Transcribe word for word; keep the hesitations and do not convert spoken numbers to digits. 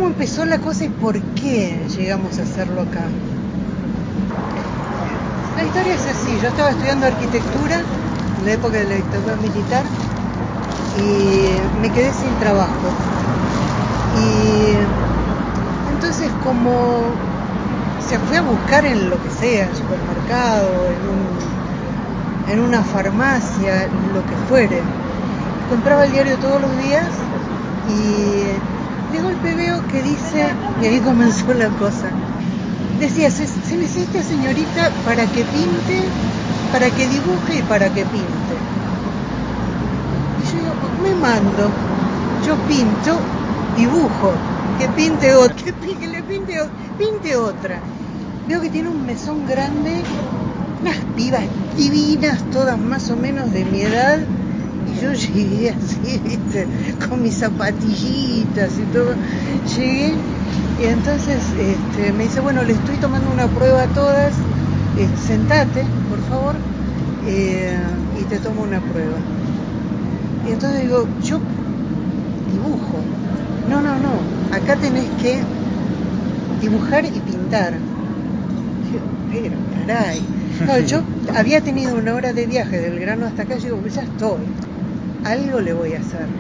cómo empezó la cosa y por qué llegamos a hacerlo acá. La historia es así. Yo estaba estudiando arquitectura en la época de la dictadura militar y me quedé sin trabajo. Y entonces, como se fue a buscar en lo que sea, en el supermercado, en, un, en una farmacia, lo que fuere, compraba el diario todos los días y de golpe veo que dice, y ahí comenzó la cosa, decía, se, se necesita señorita para que pinte, para que dibuje y para que pinte. Y yo digo, me mando, yo pinto, dibujo, que pinte otra, que, que le pinte, pinte otra. Veo que tiene un mesón grande, unas pibas divinas, todas más o menos de mi edad, y yo llegué así, ¿viste? Con mis zapatillitas y todo, llegué, y entonces este, me dice, bueno, le estoy tomando una prueba a todas, eh, sentate, por favor, eh, y te tomo una prueba. Y entonces digo, yo dibujo. No, no, no, acá tenés que dibujar y pintar. Pero, caray. No, yo había tenido una hora de viaje del Grano hasta acá, y digo, ya estoy, algo le voy a hacer.